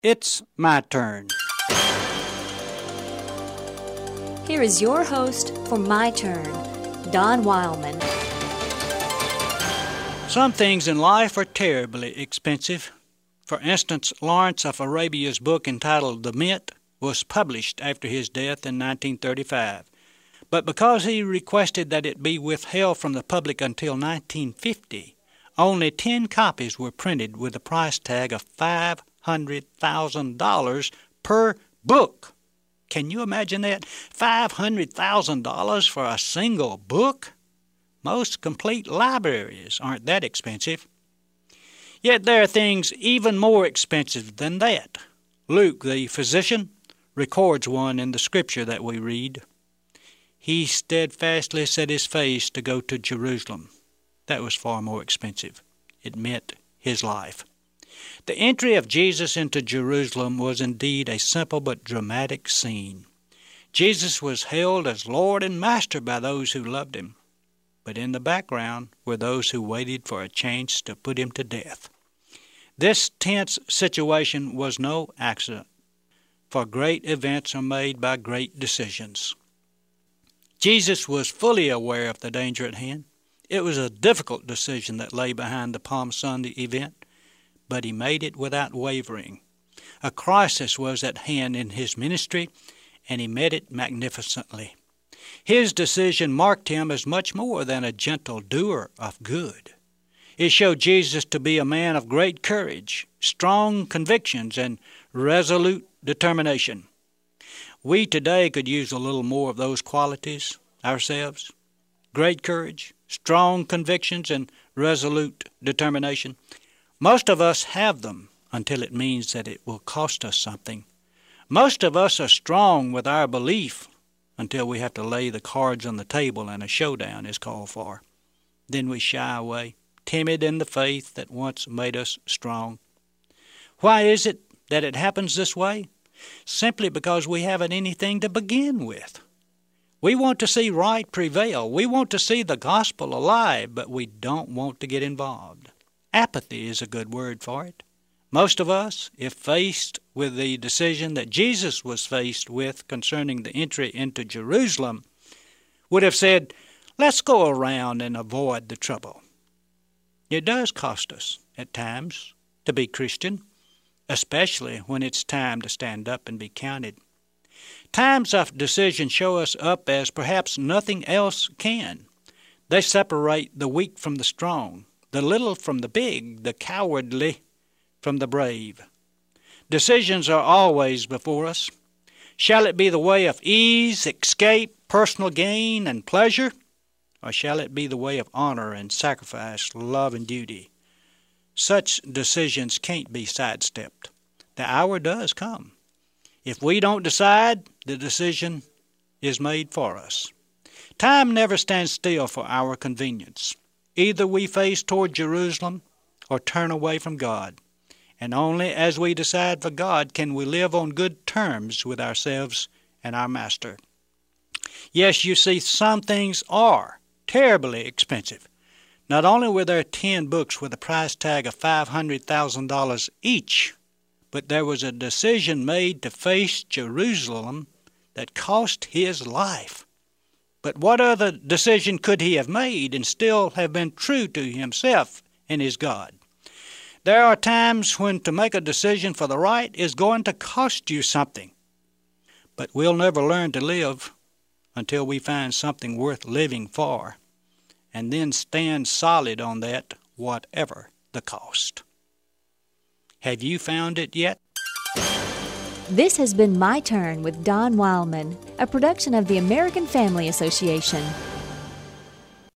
It's my turn. Here is your host for My Turn, Don Wildman. Some things in life are terribly expensive. For instance, Lawrence of Arabia's book entitled The Mint was published after his death in 1935. But because he requested that it be withheld from the public until 1950, only 10 copies were printed with a price tag of $500,000 per book. Can you imagine that? $500,000 for a single book? Most complete libraries aren't that expensive. Yet there are things even more expensive than that. Luke, the physician, records one in the scripture that we read. He steadfastly set his face to go to Jerusalem. That was far more expensive. It meant his life. The entry of Jesus into Jerusalem was indeed a simple but dramatic scene. Jesus was hailed as Lord and Master by those who loved him. But in the background were those who waited for a chance to put him to death. This tense situation was no accident, for great events are made by great decisions. Jesus was fully aware of the danger at hand. It was a difficult decision that lay behind the Palm Sunday event, but he made it without wavering. A crisis was at hand in his ministry, and he met it magnificently. His decision marked him as much more than a gentle doer of good. It showed Jesus to be a man of great courage, strong convictions, and resolute determination. We today could use a little more of those qualities ourselves. Great courage, strong convictions, and resolute determination. Most of us have them until it means that it will cost us something. Most of us are strong with our belief until we have to lay the cards on the table and a showdown is called for. Then we shy away, timid in the faith that once made us strong. Why is it that it happens this way? Simply because we haven't anything to begin with. We want to see right prevail. We want to see the gospel alive, but we don't want to get involved. Apathy is a good word for it. Most of us, if faced with the decision that Jesus was faced with concerning the entry into Jerusalem, would have said, let's go around and avoid the trouble. It does cost us, at times, to be Christian, especially when it's time to stand up and be counted. Times of decision show us up as perhaps nothing else can. They separate the weak from the strong, the little from the big, the cowardly from the brave. Decisions are always before us. Shall it be the way of ease, escape, personal gain, and pleasure? Or shall it be the way of honor and sacrifice, love and duty? Such decisions can't be sidestepped. The hour does come. If we don't decide, the decision is made for us. Time never stands still for our convenience. Either we face toward Jerusalem or turn away from God. And only as we decide for God can we live on good terms with ourselves and our Master. Yes, you see, some things are terribly expensive. Not only were there 10 books with a price tag of $500,000 each, but there was a decision made to face Jerusalem that cost his life. But what other decision could he have made and still have been true to himself and his God? There are times when to make a decision for the right is going to cost you something. But we'll never learn to live until we find something worth living for, and then stand solid on that, whatever the cost. Have you found it yet? This has been My Turn with Don Wildman, a production of the American Family Association.